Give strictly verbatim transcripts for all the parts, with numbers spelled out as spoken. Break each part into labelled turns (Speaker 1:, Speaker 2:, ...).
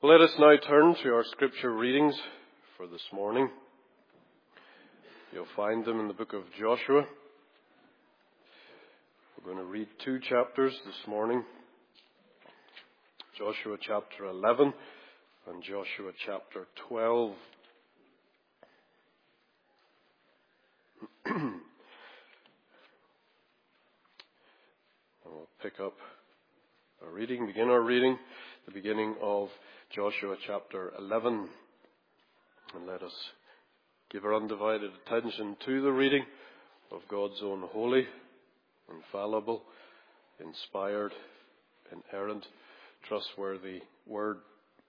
Speaker 1: Let us now turn to our scripture readings for this morning. You'll find them in the book of Joshua. We're going to read two chapters this morning. Joshua chapter eleven and Joshua chapter twelve. We'll pick up our reading, begin our reading, the beginning of Joshua chapter eleven. And let us give our undivided attention to the reading of God's own holy, infallible, inspired, inerrant, trustworthy word.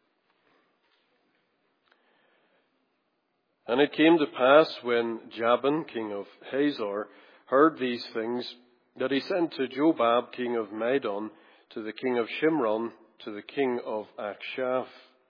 Speaker 1: And it came to pass when Jabin, king of Hazor, heard these things, that he sent to Jobab, king of Madon, to the king of Shimron, to the king of Akshaph,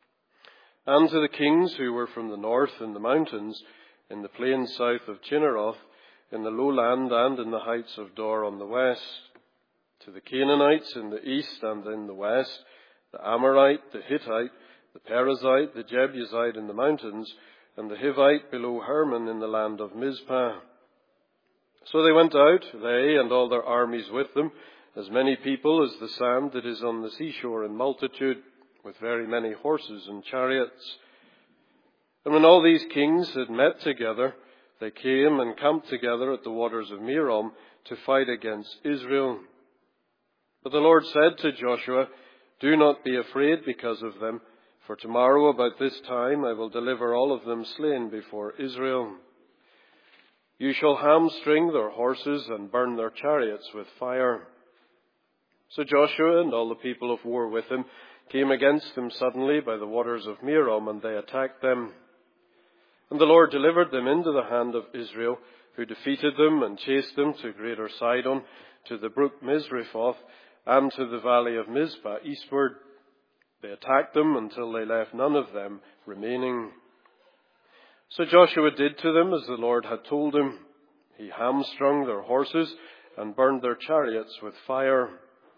Speaker 1: and to the kings who were from the north in the mountains, in the plains south of Chinneroth, in the lowland and in the heights of Dor on the west, to the Canaanites in the east and in the west, the Amorite, the Hittite, the Perizzite, the Jebusite in the mountains, and the Hivite below Hermon in the land of Mizpah. So they went out, they and all their armies with them, as many people as the sand that is on the seashore in multitude, with very many horses and chariots. And when all these kings had met together, they came and camped together at the waters of Merom to fight against Israel. But the Lord said to Joshua, "Do not be afraid because of them, for tomorrow about this time I will deliver all of them slain before Israel. You shall hamstring their horses and burn their chariots with fire." So Joshua and all the people of war with him came against them suddenly by the waters of Merom, and they attacked them. And the Lord delivered them into the hand of Israel, who defeated them and chased them to Greater Sidon, to the brook Misrephoth, and to the valley of Mizpah eastward. They attacked them until they left none of them remaining. So Joshua did to them as the Lord had told him. He hamstrung their horses and burned their chariots with fire.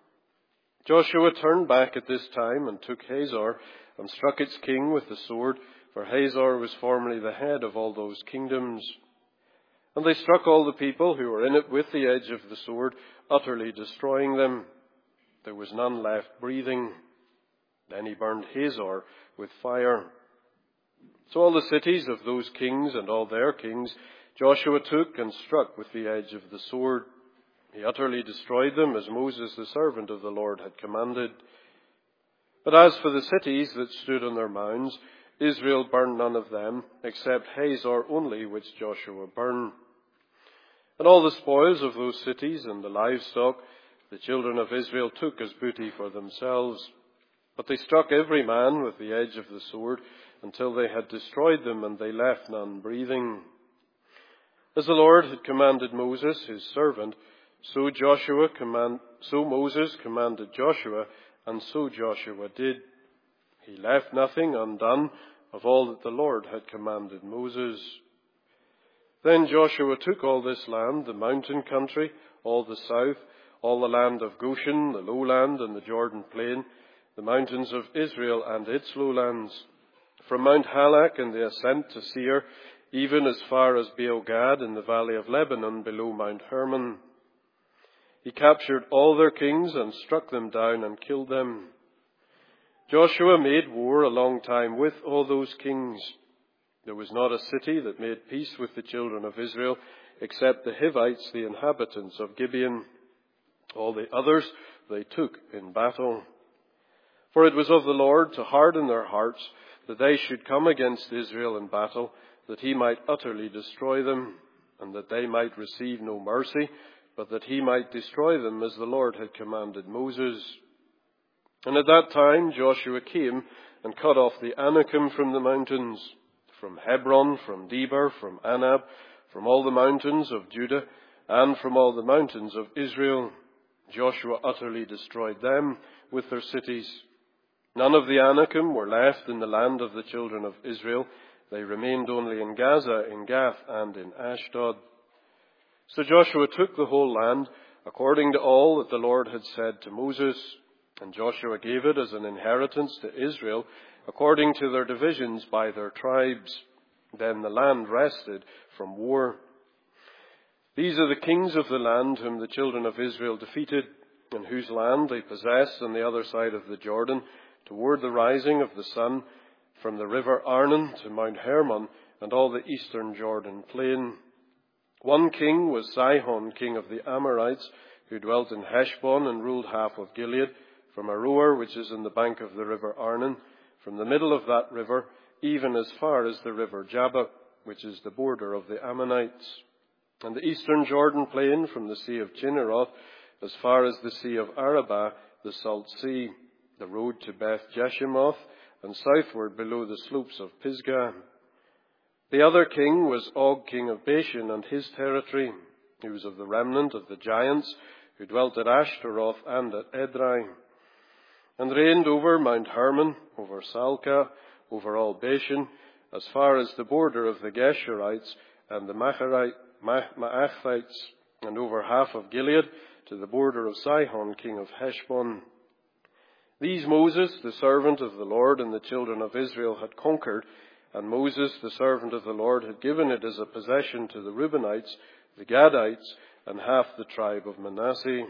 Speaker 1: Joshua turned back at this time and took Hazor and struck its king with the sword, for Hazor was formerly the head of all those kingdoms. And they struck all the people who were in it with the edge of the sword, utterly destroying them. There was none left breathing. Then he burned Hazor with fire. So all the cities of those kings and all their kings Joshua took and struck with the edge of the sword. He utterly destroyed them, as Moses the servant of the Lord had commanded. But as for the cities that stood on their mounds, Israel burned none of them, except Hazor only, which Joshua burned. And all the spoils of those cities and the livestock the children of Israel took as booty for themselves. But they struck every man with the edge of the sword until they had destroyed them, and they left none breathing. As the Lord had commanded Moses, his servant, so Joshua command, so Moses commanded Joshua, and so Joshua did. He left nothing undone of all that the Lord had commanded Moses. Then Joshua took all this land, the mountain country, all the south, all the land of Goshen, the lowland and the Jordan plain, the mountains of Israel and its lowlands, from Mount Halak and the ascent to Seir, even as far as Beogad in the valley of Lebanon below Mount Hermon. He captured all their kings and struck them down and killed them. Joshua made war a long time with all those kings. There was not a city that made peace with the children of Israel, except the Hivites, the inhabitants of Gibeon. All the others they took in battle. For it was of the Lord to harden their hearts, that they should come against Israel in battle, that he might utterly destroy them, and that they might receive no mercy, but that he might destroy them as the Lord had commanded Moses. And at that time Joshua came and cut off the Anakim from the mountains, from Hebron, from Debir, from Anab, from all the mountains of Judah, and from all the mountains of Israel. Joshua utterly destroyed them with their cities. None of the Anakim were left in the land of the children of Israel. They remained only in Gaza, in Gath, and in Ashdod. So Joshua took the whole land, according to all that the Lord had said to Moses. And Joshua gave it as an inheritance to Israel, according to their divisions by their tribes. Then the land rested from war. These are the kings of the land whom the children of Israel defeated, and whose land they possessed on the other side of the Jordan, toward the rising of the sun, from the river Arnon to Mount Hermon, and all the eastern Jordan plain. One king was Sihon, king of the Amorites, who dwelt in Heshbon and ruled half of Gilead, from Aroer, which is in the bank of the river Arnon, from the middle of that river, even as far as the river Jabbok, which is the border of the Ammonites. And the eastern Jordan plain, from the sea of Chinneroth, as far as the sea of Arabah, the salt sea, the road to Beth Jeshimoth, and southward below the slopes of Pisgah. The other king was Og, king of Bashan, and his territory. He was of the remnant of the giants, who dwelt at Ashtaroth and at Edrei, and reigned over Mount Hermon, over Salcah, over all Bashan, as far as the border of the Geshurites and the Maachathites, and over half of Gilead, to the border of Sihon, king of Heshbon. These Moses, the servant of the Lord, and the children of Israel had conquered, and Moses, the servant of the Lord, had given it as a possession to the Reubenites, the Gadites, and half the tribe of Manasseh.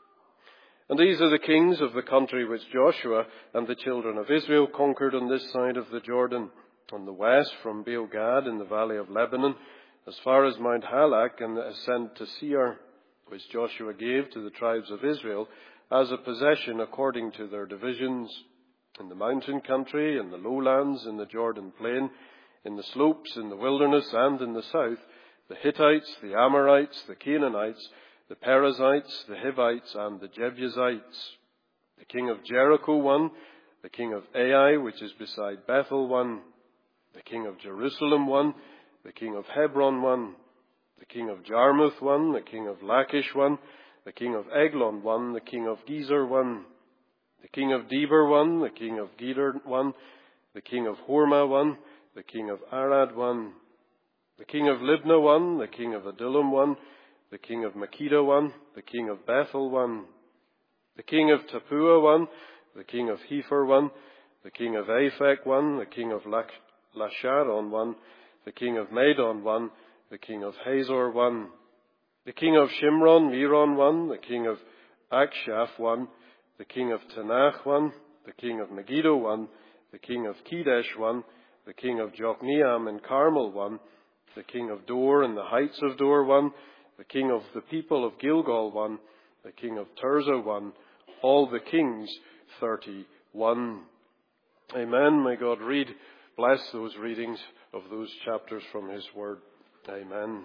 Speaker 1: And these are the kings of the country which Joshua and the children of Israel conquered on this side of the Jordan, on the west from Baal-Gad in the valley of Lebanon, as far as Mount Halak and the ascent to Seir, which Joshua gave to the tribes of Israel as a possession according to their divisions, in the mountain country, in the lowlands, in the Jordan plain, in the slopes, in the wilderness, and in the south, the Hittites, the Amorites, the Canaanites, the Perizzites, the Hivites, and the Jebusites. The king of Jericho won, the king of Ai, which is beside Bethel, won, the king of Jerusalem won, the king of Hebron won, the king of Jarmuth won, the king of Lachish won, the king of Eglon won, the king of Gezer won, the king of Deber won, the king of Geder won, the king of Hormah won, the king of Arad won, the king of Libnah won, the king of Adullam won, the king of Makkedah won, the king of Bethel won, the king of Tappuah won, the king of Hepher won, the king of Aphek won, the king of Lasharon won, the king of Madon won, the king of Hazor won, the king of Shimron, Meron won, the king of Akshaph won, the king of Tanach won, the king of Megiddo won, the king of Kedesh won, the king of Jokneam and Carmel won, the king of Dor and the heights of Dor won, the king of the people of Gilgal won, the king of Tirzah won, all the kings thirty-one. Amen. May God read, bless those readings of those chapters from his word. Amen.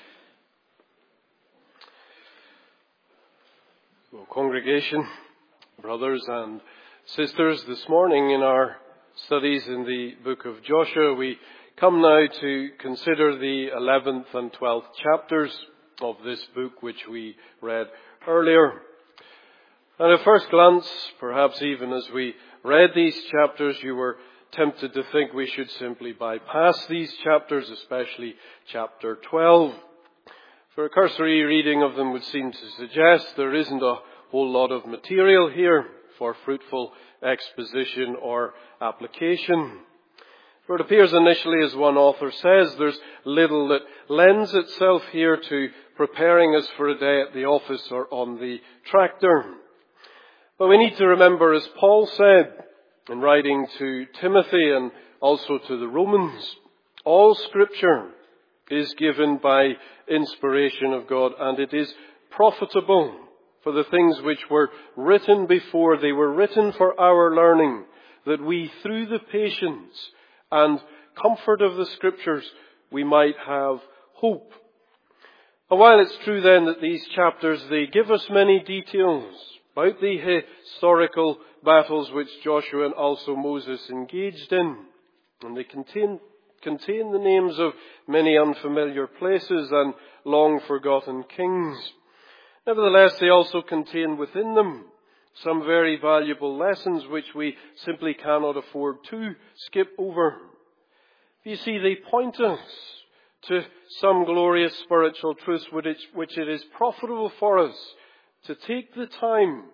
Speaker 1: Well, congregation, brothers and sisters, this morning in our studies in the book of Joshua, we come now to consider the eleventh and twelfth chapters of this book which we read earlier. And at first glance, perhaps even as we read these chapters, you were tempted to think we should simply bypass these chapters, especially chapter twelve. For a cursory reading of them would seem to suggest there isn't a whole lot of material here for fruitful exposition or application. For it appears initially, as one author says, there's little that lends itself here to preparing us for a day at the office or on the tractor. But we need to remember, as Paul said in writing to Timothy and also to the Romans, all Scripture is given by inspiration of God, and it is profitable for the things which were written before. They were written for our learning, that we, through the patience and comfort of the Scriptures, we might have hope. And while it's true then that these chapters, they give us many details about the historical battles which Joshua and also Moses engaged in, and they contain contain the names of many unfamiliar places and long-forgotten kings. Nevertheless, they also contain within them some very valuable lessons which we simply cannot afford to skip over. You see, they point us to some glorious spiritual truths which it is profitable for us to take the time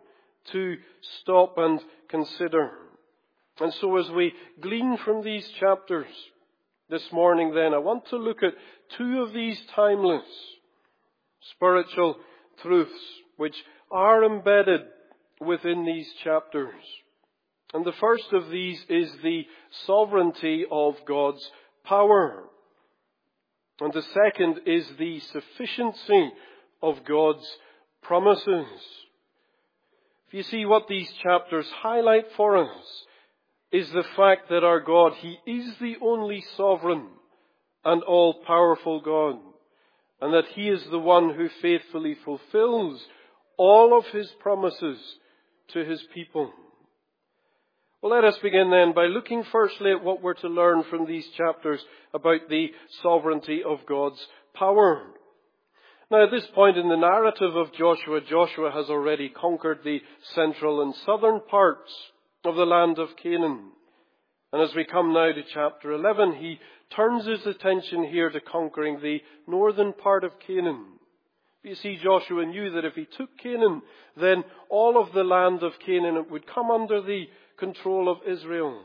Speaker 1: to stop and consider. And so as we glean from these chapters this morning then, I want to look at two of these timeless spiritual truths which are embedded within these chapters. And the first of these is the sovereignty of God's power. And the second is the sufficiency of God's promises. If you see what these chapters highlight for us is the fact that our God, He is the only sovereign and all-powerful God, and that He is the one who faithfully fulfills all of His promises to His people. Well, let us begin then by looking firstly at what we're to learn from these chapters about the sovereignty of God's power. Now, at this point in the narrative of Joshua, Joshua has already conquered the central and southern parts of the land of Canaan. And as we come now to chapter eleven, he turns his attention here to conquering the northern part of Canaan. You see, Joshua knew that if he took Canaan, then all of the land of Canaan would come under the control of Israel.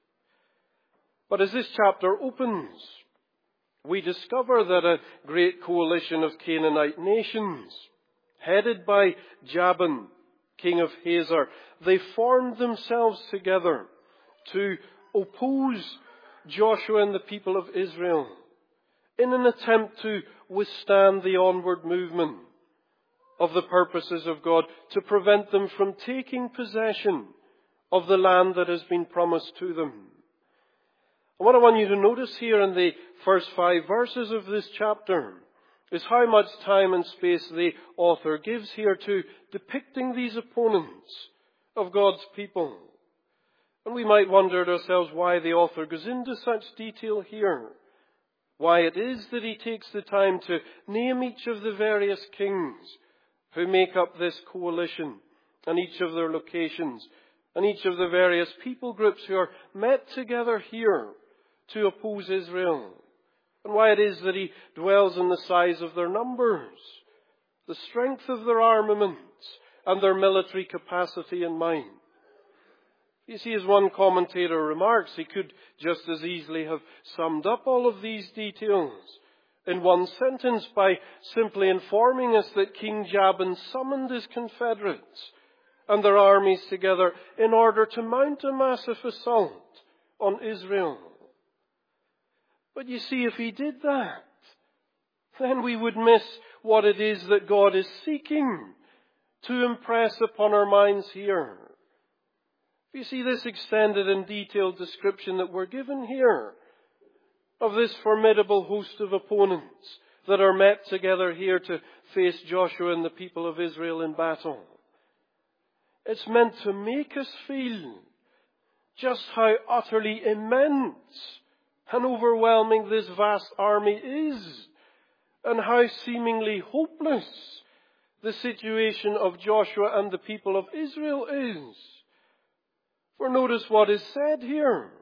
Speaker 1: But as this chapter opens, we discover that a great coalition of Canaanite nations, headed by Jabin, king of Hazor, they formed themselves together to oppose Joshua and the people of Israel in an attempt to withstand the onward movement of the purposes of God, to prevent them from taking possession of the land that has been promised to them. And what I want you to notice here in the first five verses of this chapter is how much time and space the author gives here to depicting these opponents of God's people. And we might wonder to ourselves why the author goes into such detail here. Why it is that he takes the time to name each of the various kings who make up this coalition, and each of their locations, and each of the various people groups who are met together here to oppose Israel. And why it is that he dwells on the size of their numbers, the strength of their armaments, and their military capacity in mind. You see, as one commentator remarks, he could just as easily have summed up all of these details in one sentence by simply informing us that King Jabin summoned his confederates and their armies together in order to mount a massive assault on Israel. But you see, if he did that, then we would miss what it is that God is seeking to impress upon our minds here. You see, this extended and detailed description that we're given here of this formidable host of opponents that are met together here to face Joshua and the people of Israel in battle. It's meant to make us feel just how utterly immense and overwhelming this vast army is, and how seemingly hopeless the situation of Joshua and the people of Israel is. For notice what is said here.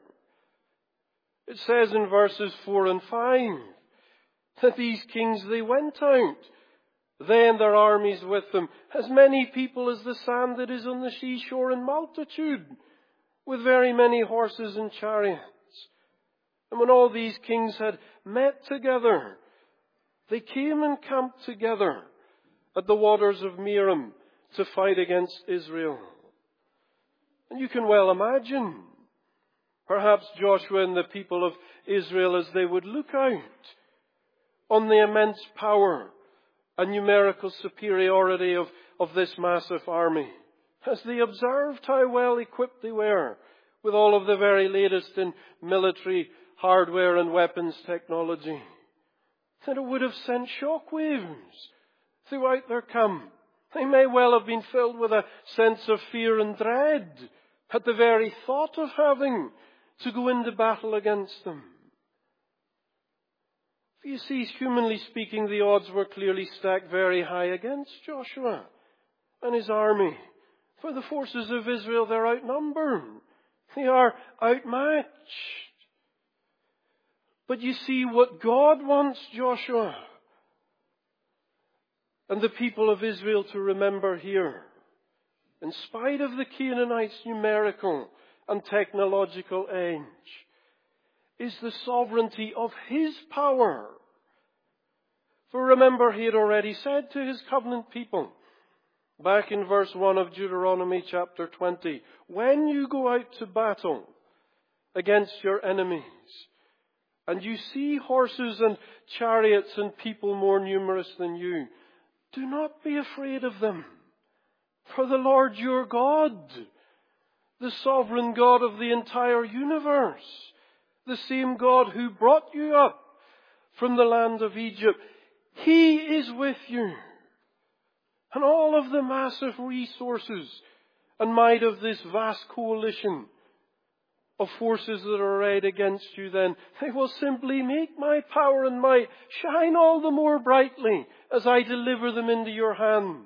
Speaker 1: It says in verses four and five that these kings, they went out, they and their armies with them, as many people as the sand that is on the seashore in multitude, with very many horses and chariots. And when all these kings had met together, they came and camped together at the waters of Merom to fight against Israel. And you can well imagine, perhaps Joshua and the people of Israel, as they would look out on the immense power and numerical superiority of, of this massive army, as they observed how well equipped they were with all of the very latest in military hardware and weapons technology, that it would have sent shockwaves throughout their camp. They may well have been filled with a sense of fear and dread at the very thought of having to go into battle against them. You see, humanly speaking, the odds were clearly stacked very high against Joshua and his army. For the forces of Israel, they're outnumbered. They are outmatched. But you see, what God wants Joshua and the people of Israel to remember here in spite of the Canaanites' numerical and technological age, is the sovereignty of His power. For remember, He had already said to His covenant people, back in verse one of Deuteronomy chapter twenty, when you go out to battle against your enemies, and you see horses and chariots and people more numerous than you, do not be afraid of them. For the Lord your God, the sovereign God of the entire universe, the same God who brought you up from the land of Egypt, He is with you. And all of the massive resources and might of this vast coalition of forces that are arrayed against you, then they will simply make my power and might shine all the more brightly as I deliver them into your hand.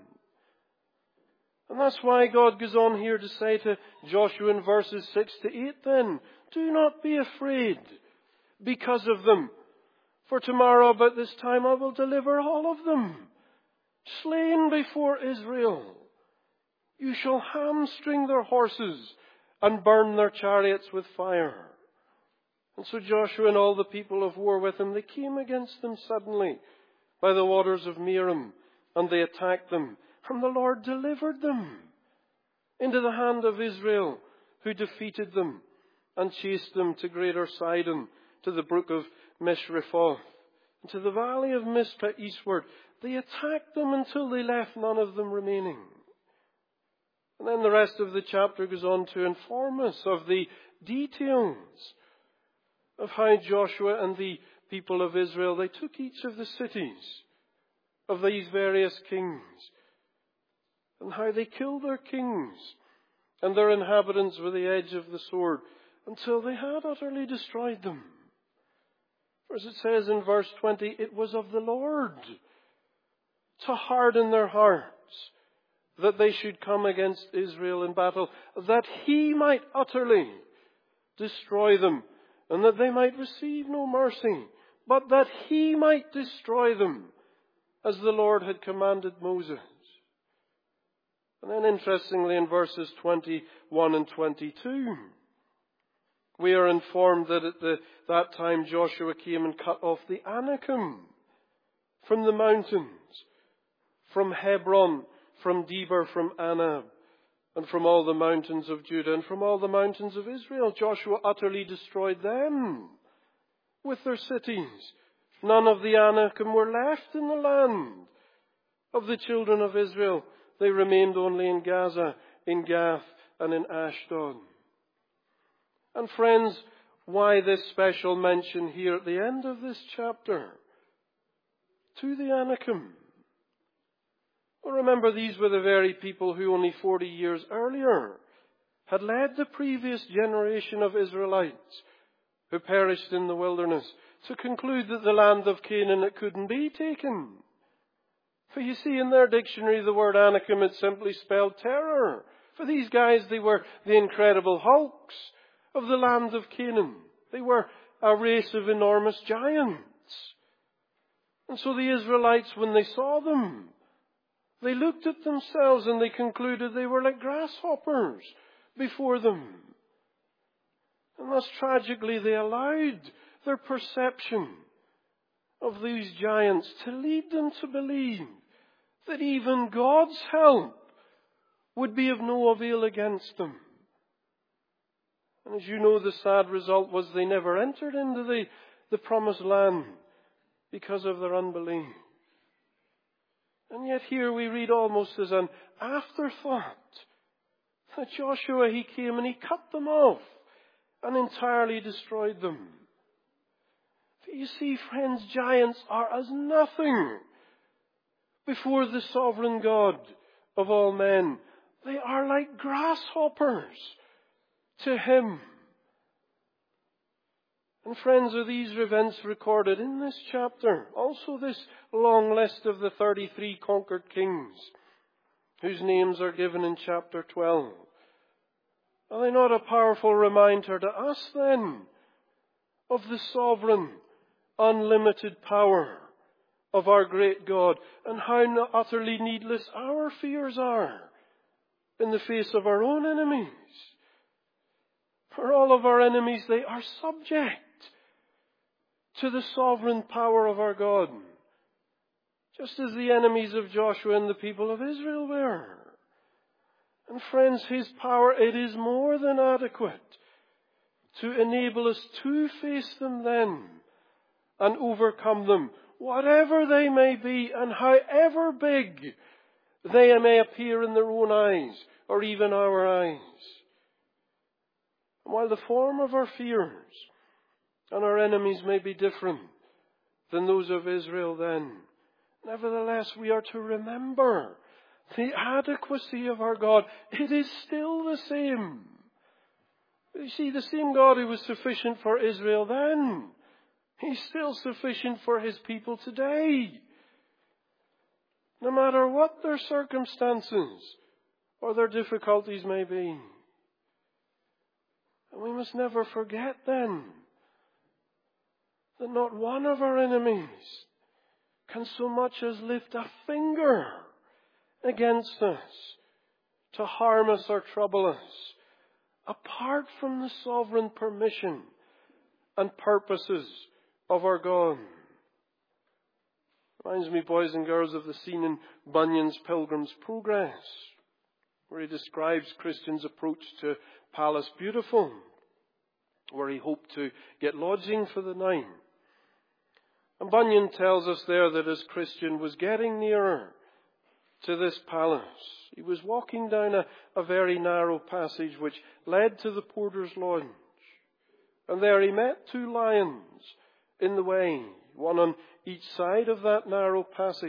Speaker 1: And that's why God goes on here to say to Joshua in verses six to eight then, do not be afraid because of them, for tomorrow about this time I will deliver all of them, slain before Israel. You shall hamstring their horses and burn their chariots with fire. And so Joshua and all the people of war with him, they came against them suddenly by the waters of Merom, and they attacked them. And the Lord delivered them into the hand of Israel, who defeated them and chased them to Greater Sidon, to the brook of Mishrephoth, and to the valley of Mizpah eastward. They attacked them until they left none of them remaining. And then the rest of the chapter goes on to inform us of the details of how Joshua and the people of Israel, they took each of the cities of these various kings, and how they killed their kings and their inhabitants with the edge of the sword until they had utterly destroyed them. For as it says in verse twenty, it was of the Lord to harden their hearts, that they should come against Israel in battle, that He might utterly destroy them, and that they might receive no mercy, but that He might destroy them, as the Lord had commanded Moses. And then interestingly in verses twenty-one and twenty-two, we are informed that at the, that time Joshua came and cut off the Anakim from the mountains, from Hebron, from Debir, from Anab, and from all the mountains of Judah, and from all the mountains of Israel. Joshua utterly destroyed them with their cities. None of the Anakim were left in the land of the children of Israel. They remained only in Gaza, in Gath, and in Ashdod. And friends, why this special mention here at the end of this chapter to the Anakim? Well, remember, these were the very people who only forty years earlier had led the previous generation of Israelites who perished in the wilderness to conclude that the land of Canaan, it couldn't be taken. For you see, in their dictionary, the word Anakim, it simply spelled terror. For these guys, they were the incredible hulks of the land of Canaan. They were a race of enormous giants. And so the Israelites, when they saw them, they looked at themselves and they concluded they were like grasshoppers before them. And thus tragically they allowed their perception of these giants to lead them to believe that even God's help would be of no avail against them. And as you know, the sad result was they never entered into the, the promised land because of their unbelief. And yet here we read almost as an afterthought that Joshua, he came and he cut them off and entirely destroyed them. For you see, friends, giants are as nothing before the sovereign God of all men. They are like grasshoppers to Him. And friends, are these events recorded in this chapter? Also this long list of the thirty-three conquered kings, whose names are given in chapter twelve. Are they not a powerful reminder to us then of the sovereign, unlimited power of our great God, and how utterly needless our fears are in the face of our own enemies. For all of our enemies, they are subject to the sovereign power of our God, just as the enemies of Joshua and the people of Israel were. And friends, His power, it is more than adequate to enable us to face them then and overcome them, whatever they may be and however big they may appear in their own eyes or even our eyes. And while the form of our fears and our enemies may be different than those of Israel then, nevertheless we are to remember the adequacy of our God. It is still the same. You see, the same God who was sufficient for Israel then, He's still sufficient for His people today. No matter what their circumstances or their difficulties may be. And we must never forget then that not one of our enemies can so much as lift a finger against us to harm us or trouble us, apart from the sovereign permission and purposes of our God. Reminds me, boys and girls, of the scene in Bunyan's Pilgrim's Progress, where he describes Christian's approach to Palace Beautiful, where he hoped to get lodging for the night. And Bunyan tells us there that as Christian was getting nearer to this palace, he was walking down a, a very narrow passage which led to the porter's lodge. And there he met two lions in the way, one on each side of that narrow passage.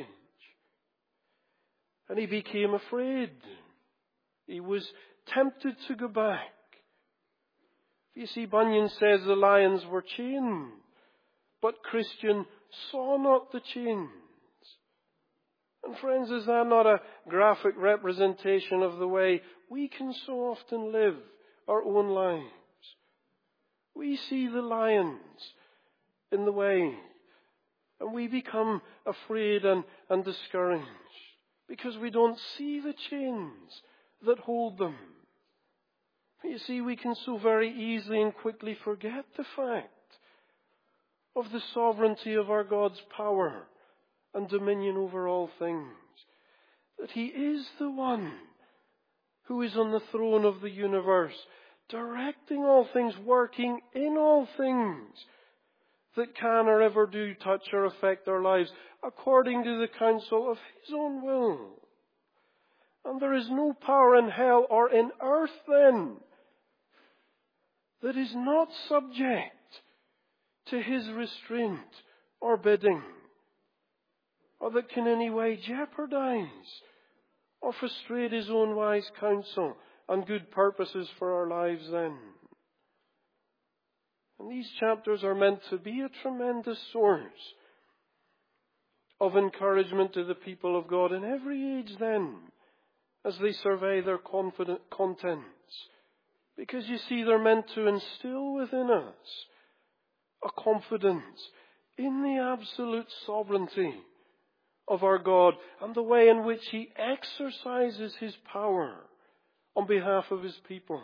Speaker 1: And he became afraid. He was tempted to go back. You see, Bunyan says the lions were chained, but Christian saw not the chains. And friends, is that not a graphic representation of the way we can so often live our own lives? We see the lions in the way, and we become afraid and, and discouraged because we don't see the chains that hold them. You see, we can so very easily and quickly forget the fact of the sovereignty of our God's power and dominion over all things. That He is the one who is on the throne of the universe, directing all things, working in all things that can or ever do touch or affect our lives according to the counsel of His own will. And there is no power in hell or in earth then that is not subject to His restraint or bidding, or that can in any way jeopardize or frustrate His own wise counsel and good purposes for our lives then. And these chapters are meant to be a tremendous source of encouragement to the people of God in every age then, as they survey their confident contents. Because you see, they're meant to instill within us a confidence in the absolute sovereignty of our God and the way in which He exercises His power on behalf of His people.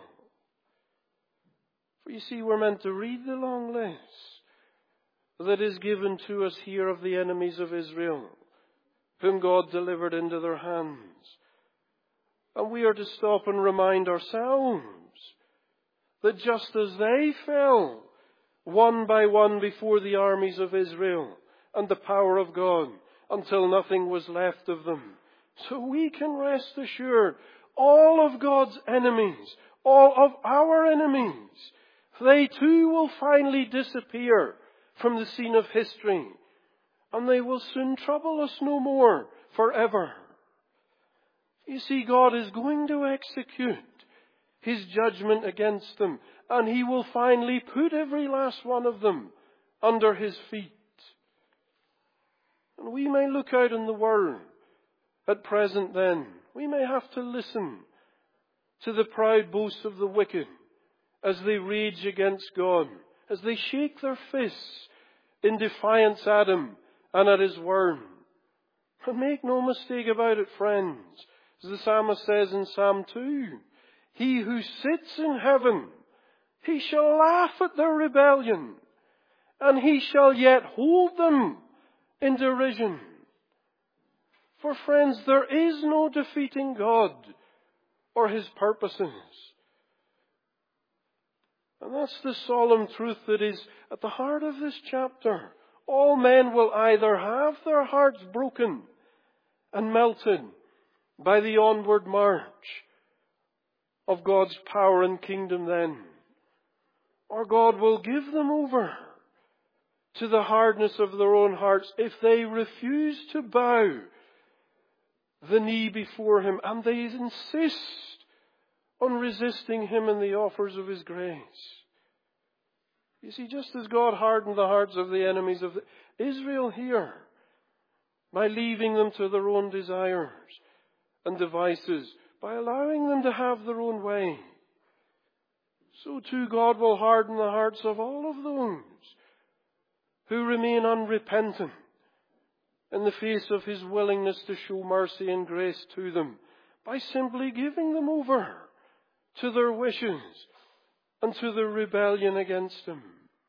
Speaker 1: For you see, we're meant to read the long list that is given to us here of the enemies of Israel, whom God delivered into their hands. And we are to stop and remind ourselves that just as they fell one by one before the armies of Israel and the power of God until nothing was left of them, so we can rest assured all of God's enemies, all of our enemies, they too will finally disappear from the scene of history, and they will soon trouble us no more forever. You see, God is going to execute His judgment against them, and He will finally put every last one of them under His feet. And we may look out in the world at present then. We may have to listen to the proud boast of the wicked as they rage against God, as they shake their fists in defiance at Him and at His word. And make no mistake about it, friends, As the psalmist says in Psalm two, he who sits in heaven, he shall laugh at their rebellion, and he shall yet hold them in derision. For friends, there is no defeating God or his purposes. And that's the solemn truth that is at the heart of this chapter. All men will either have their hearts broken and melted by the onward march of God's power and kingdom then, or God will give them over to the hardness of their own hearts if they refuse to bow the knee before him and they insist on resisting him in the offers of his grace. You see, just as God hardened the hearts of the enemies of Israel here by leaving them to their own desires and devices, by allowing them to have their own way, so too God will harden the hearts of all of those who remain unrepentant in the face of his willingness to show mercy and grace to them, by simply giving them over to their wishes and to their rebellion against him.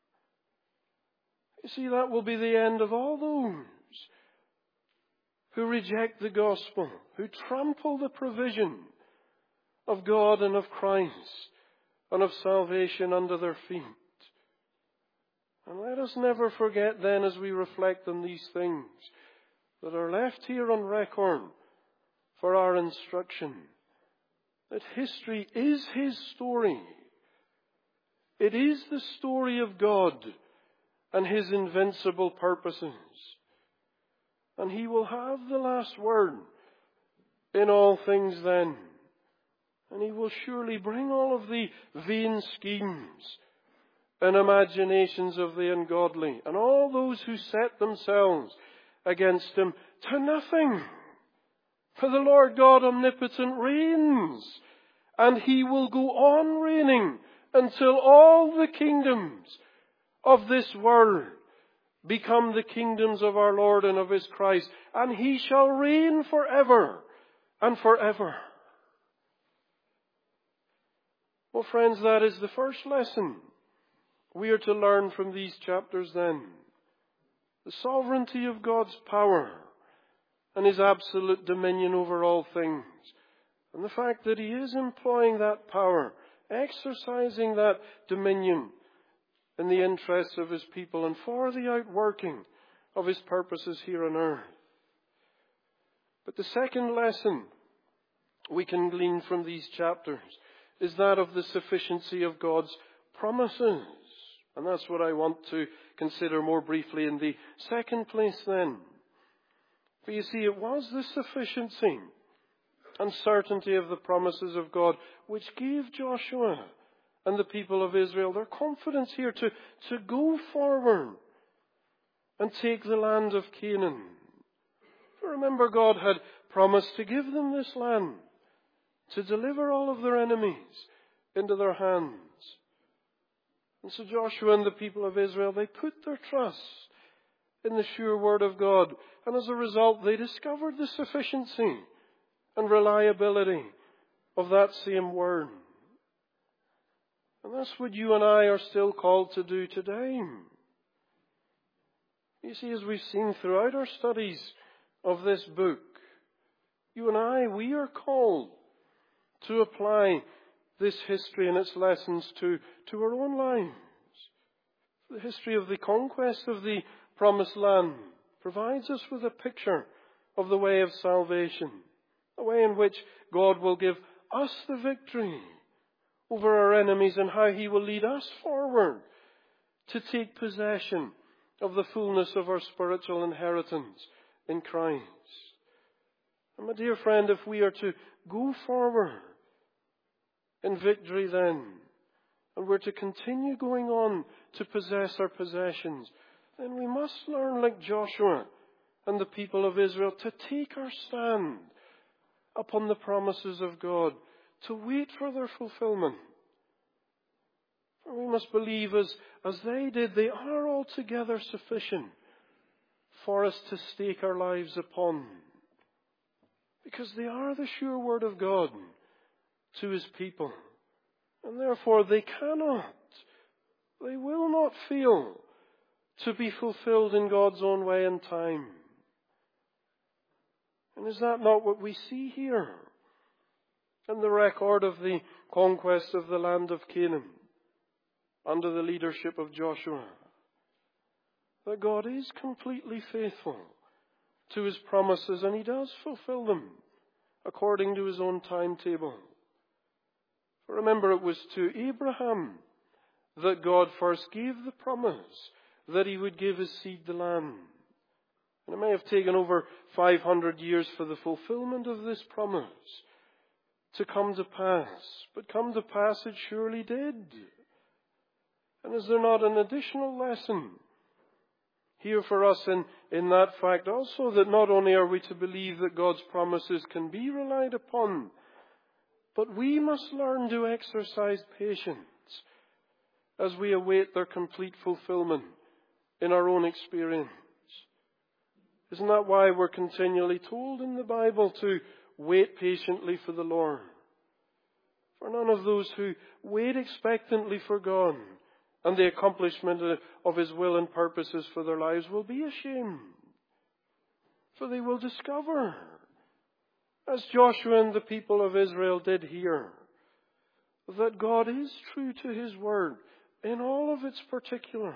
Speaker 1: You see, that will be the end of all those who reject the gospel, who trample the provision of God and of Christ and of salvation under their feet. And let us never forget then, as we reflect on these things that are left here on record for our instruction, that history is his story. It is the story of God and his invincible purposes. And he will have the last word in all things then. And he will surely bring all of the vain schemes and imaginations of the ungodly and all those who set themselves against him to nothing. For the Lord God omnipotent reigns, and he will go on reigning until all the kingdoms of this world become the kingdoms of our Lord and of his Christ, and he shall reign forever and forever. Well, friends, that is the first lesson we are to learn from these chapters then. The sovereignty of God's power and his absolute dominion over all things. And the fact that he is employing that power, exercising that dominion in the interests of his people and for the outworking of his purposes here on earth. But the second lesson we can glean from these chapters is that of the sufficiency of God's promises. And that's what I want to consider more briefly in the second place then. For you see, it was the sufficiency and certainty of the promises of God which gave Joshua and the people of Israel their confidence here to, to go forward and take the land of Canaan. For remember, God had promised to give them this land, to deliver all of their enemies into their hands. And so Joshua and the people of Israel, they put their trust in the sure word of God. And as a result, they discovered the sufficiency and reliability of that same word. And that's what you and I are still called to do today. You see, as we've seen throughout our studies of this book, you and I, we are called to apply this history and its lessons to, to our own lives. The history of the conquest of the promised land provides us with a picture of the way of salvation, a way in which God will give us the victory over our enemies and how he will lead us forward to take possession of the fullness of our spiritual inheritance in Christ. And my dear friend, if we are to go forward in victory then, and we're to continue going on to possess our possessions, then we must learn, like Joshua and the people of Israel, to take our stand upon the promises of God, to wait for their fulfillment. For we must believe, as, as they did, they are altogether sufficient for us to stake our lives upon. because they are the sure word of God to his people. And therefore they cannot, they will not fail to be fulfilled in God's own way and time. And is that not what we see here in the record of the conquest of the land of Canaan under the leadership of Joshua? That God is completely faithful to his promises, and he does fulfill them according to his own timetable. Remember, it was to Abraham that God first gave the promise that he would give his seed the land. And it may have taken over five hundred years for the fulfillment of this promise to come to pass. But come to pass it surely did. And is there not an additional lesson here for us in, in that fact also, that not only are we to believe that God's promises can be relied upon, but we must learn to exercise patience as we await their complete fulfillment in our own experience. Isn't that why we're continually told in the Bible to wait patiently for the Lord? For none of those who wait expectantly for God and the accomplishment of his will and purposes for their lives will be ashamed. For they will discover, as Joshua and the people of Israel did here, that God is true to his word in all of its particulars.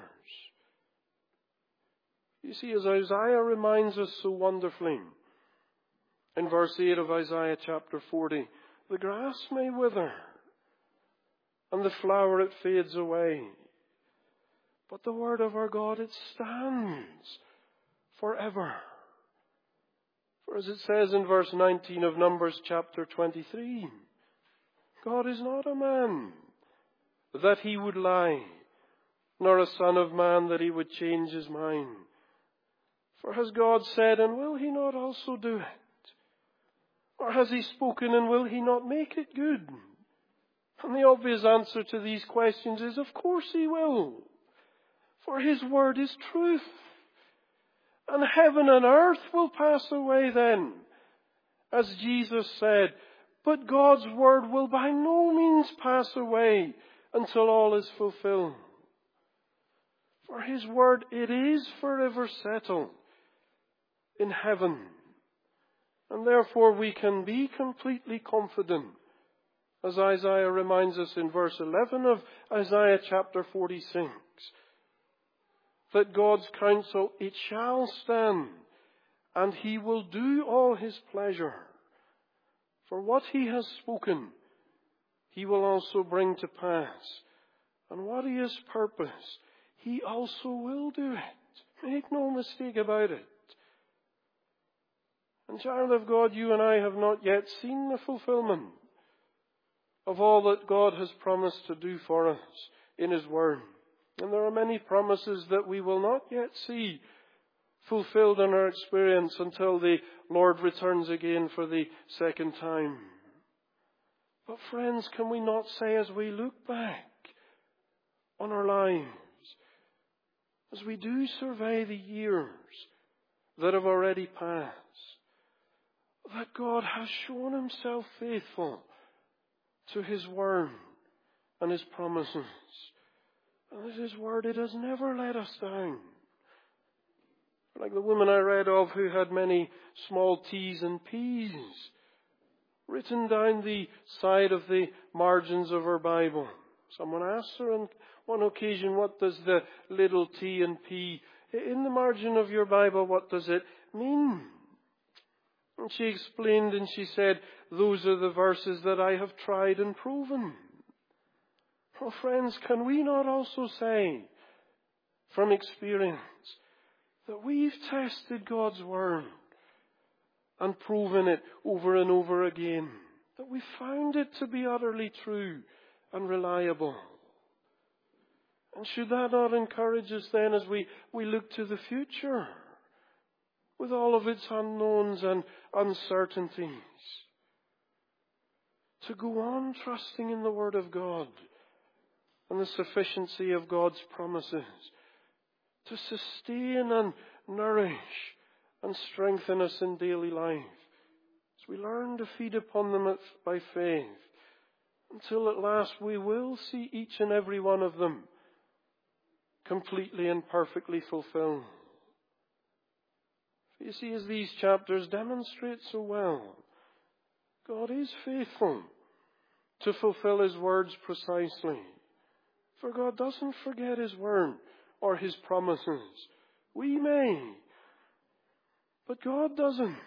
Speaker 1: You see, as Isaiah reminds us so wonderfully, in verse eight of Isaiah chapter forty, the grass may wither, and the flower it fades away, but the word of our God, it stands forever. For as it says in verse nineteen of Numbers chapter twenty-three, God is not a man that he would lie, nor a son of man that he would change his mind. For has God said, and will he not also do it? Or has he spoken, and will he not make it good? And the obvious answer to these questions is, of course he will. For his word is truth. And heaven and earth will pass away then, as Jesus said. But God's word will by no means pass away until all is fulfilled. For his word, it is forever settled in heaven. And therefore we can be completely confident, as Isaiah reminds us in verse eleven of Isaiah chapter forty-six, that God's counsel, it shall stand, and he will do all his pleasure. For what he has spoken, he will also bring to pass. And what he has purposed, he also will do it. Make no mistake about it. And child of God, you and I have not yet seen the fulfillment of all that God has promised to do for us in his word. And there are many promises that we will not yet see fulfilled in our experience until the Lord returns again for the second time. But friends, can we not say, as we look back on our lives, as we do survey the years that have already passed, that God has shown himself faithful to his word and his promises. And that his word, it has never let us down. Like the woman I read of who had many small T's and P's written down the side of the margins of her Bible. Someone asked her on one occasion, what does the little T and P in the margin of your Bible, what does it mean? And she explained and she said, those are the verses that I have tried and proven. Oh friends, can we not also say from experience that we've tested God's word and proven it over and over again, that we found it to be utterly true and reliable? And should that not encourage us then as we, we look to the future with all of its unknowns and uncertainties, to go on trusting in the word of God and the sufficiency of God's promises, to sustain and nourish and strengthen us in daily life, as As we learn to feed upon them by faith, until at last we will see each and every one of them completely and perfectly fulfilled. You see, as these chapters demonstrate so well, God is faithful to fulfill His words precisely. For God doesn't forget His word or His promises. We may, but God doesn't.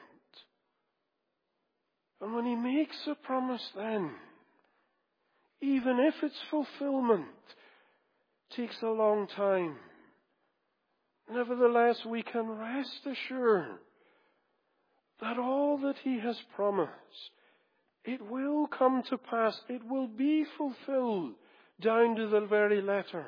Speaker 1: And when He makes a promise then, even if its fulfillment takes a long time, nevertheless we can rest assured that all that He has promised, it will come to pass. It will be fulfilled down to the very letter.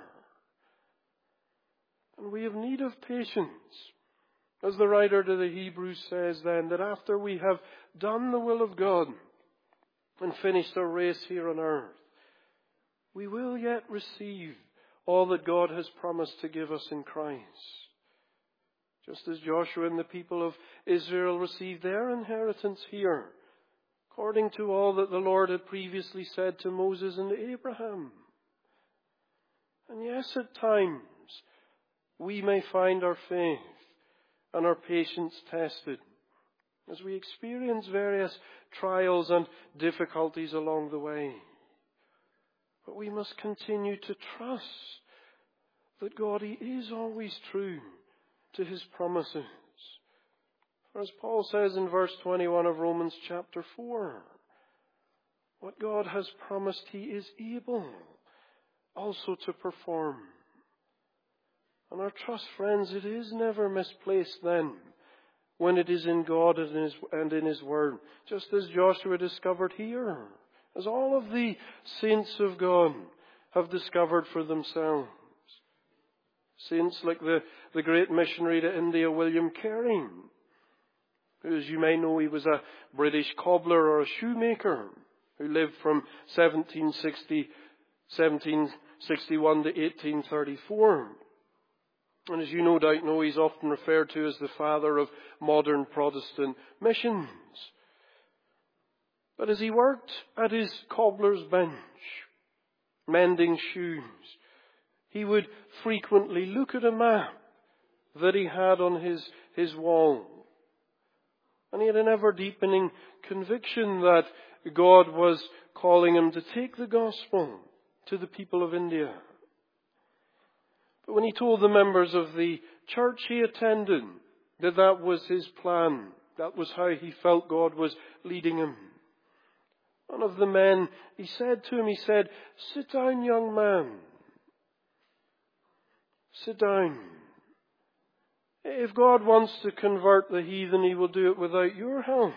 Speaker 1: And we have need of patience. As the writer to the Hebrews says then, that after we have done the will of God and finished our race here on earth, we will yet receive all that God has promised to give us in Christ. Just as Joshua and the people of Israel received their inheritance here, according to all that the Lord had previously said to Moses and Abraham. And yes, at times, we may find our faith and our patience tested as we experience various trials and difficulties along the way. But we must continue to trust that God, He is always true to His promises. For as Paul says in verse twenty-one of Romans chapter four, what God has promised He is able also to perform. And our trust, friends, it is never misplaced then when it is in God and in His, and in His Word. Just as Joshua discovered here, as all of the saints of God have discovered for themselves. Saints like the, the great missionary to India, William Carey, who, as you may know, he was a British cobbler or a shoemaker who lived from seventeen sixty, seventeen sixty-one to eighteen thirty-four. And as you no doubt know, he's often referred to as the father of modern Protestant missions. But as he worked at his cobbler's bench, mending shoes, he would frequently look at a map that he had on his, his wall. And he had an ever-deepening conviction that God was calling him to take the gospel to the people of India. But when he told the members of the church he attended that that was his plan, that was how he felt God was leading him, one of the men, he said to him, he said, "Sit down, young man. Sit down. If God wants to convert the heathen, He will do it without your help."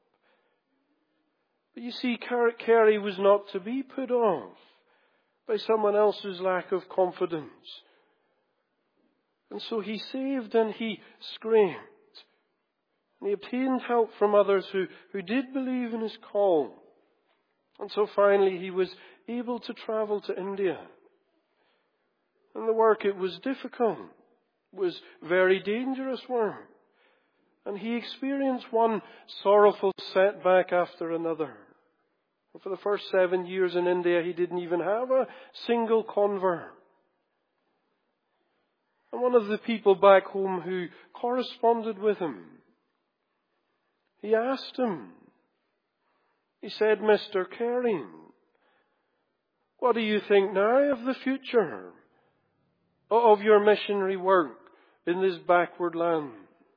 Speaker 1: But you see, Carey was not to be put off by someone else's lack of confidence. And so he saved and he scraped. And he obtained help from others who, who did believe in his call. And so finally he was able to travel to India. And the work, it was difficult. It was very dangerous work. And he experienced one sorrowful setback after another. And for the first seven years in India, he didn't even have a single convert. And one of the people back home who corresponded with him, he asked him, he said, "Mister Carey, what do you think now of the future of your missionary work in this backward land?"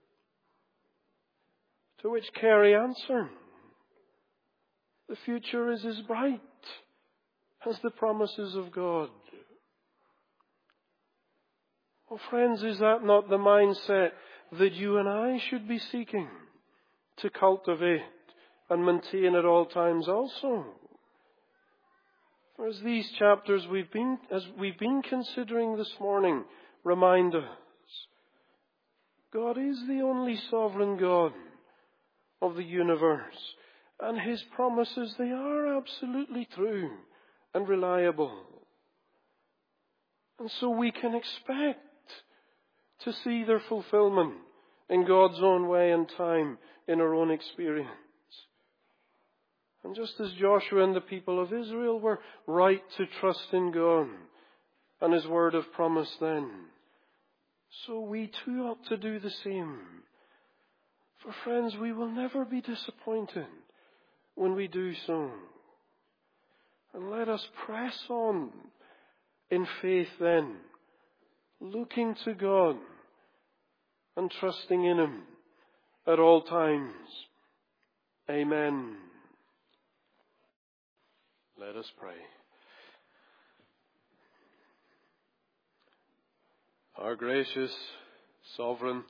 Speaker 1: To which Carey answered, "The future is as bright as the promises of God." Oh, friends, is that not the mindset that you and I should be seeking to cultivate and maintain at all times also? For as these chapters we've been, as we've been considering this morning, remind us, God is the only sovereign God of the universe, and His promises, they are absolutely true and reliable. And so we can expect to see their fulfillment in God's own way and time in our own experience. And just as Joshua and the people of Israel were right to trust in God and His word of promise then, so we too ought to do the same. For friends, we will never be disappointed when we do so. And let us press on in faith then, looking to God and trusting in Him at all times. Amen. Let us pray. Our gracious, sovereign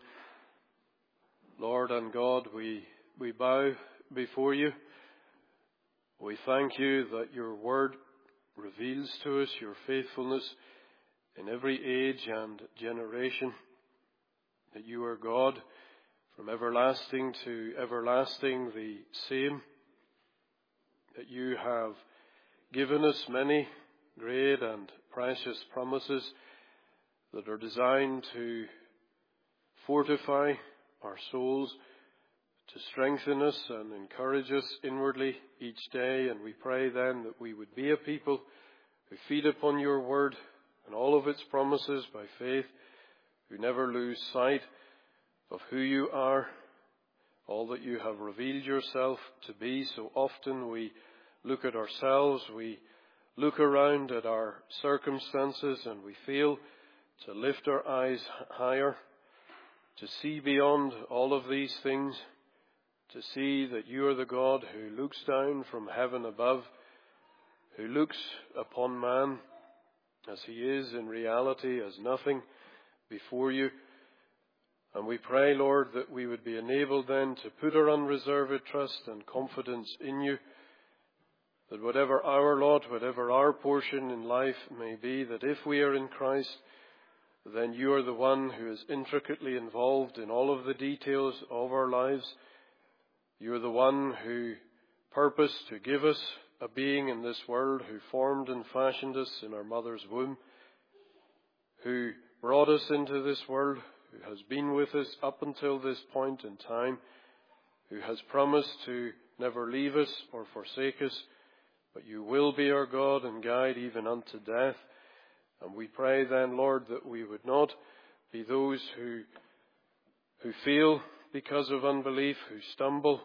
Speaker 1: Lord and God, we, we bow before you. We thank you that your word reveals to us your faithfulness in every age and generation, that you are God from everlasting to everlasting the same, that you have given us many great and precious promises that are designed to fortify our souls, to strengthen us and encourage us inwardly each day. And we pray then that we would be a people who feed upon your word and all of its promises by faith, who never lose sight of who you are, all that you have revealed yourself to be. So often we look at ourselves, we look around at our circumstances, and we fail to lift our eyes higher, to see beyond all of these things, to see that you are the God who looks down from heaven above, who looks upon man as he is in reality, as nothing before you. And we pray, Lord, that we would be enabled then to put our unreserved trust and confidence in you, that whatever our lot, whatever our portion in life may be, that if we are in Christ, then you are the one who is intricately involved in all of the details of our lives. You are the one who purposed to give us a being in this world, who formed and fashioned us in our mother's womb, who brought us into this world, who has been with us up until this point in time, who has promised to never leave us or forsake us, but you will be our God and guide even unto death. And we pray then, Lord, that we would not be those who who fail because of unbelief, who stumble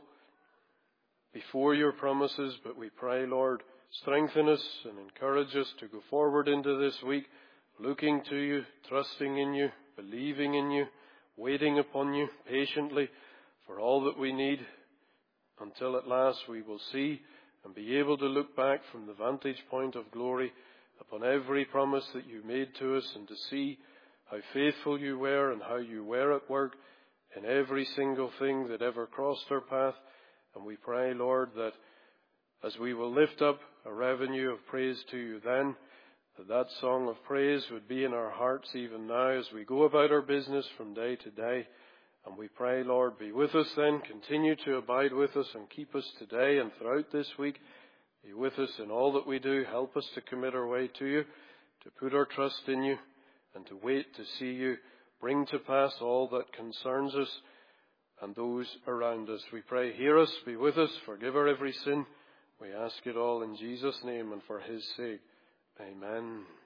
Speaker 1: before your promises, but we pray, Lord, strengthen us and encourage us to go forward into this week, looking to you, trusting in you, believing in you, waiting upon you patiently for all that we need, until at last we will see and be able to look back from the vantage point of glory upon every promise that you made to us, and to see how faithful you were and how you were at work in every single thing that ever crossed our path. And we pray, Lord, that as we will lift up a revenue of praise to you then, that that song of praise would be in our hearts even now as we go about our business from day to day. And we pray, Lord, be with us then, continue to abide with us and keep us today and throughout this week. Be with us in all that we do. Help us to commit our way to you, to put our trust in you, and to wait to see you bring to pass all that concerns us and those around us. We pray, hear us, be with us, forgive our every sin. We ask it all in Jesus' name and for his sake. Amen.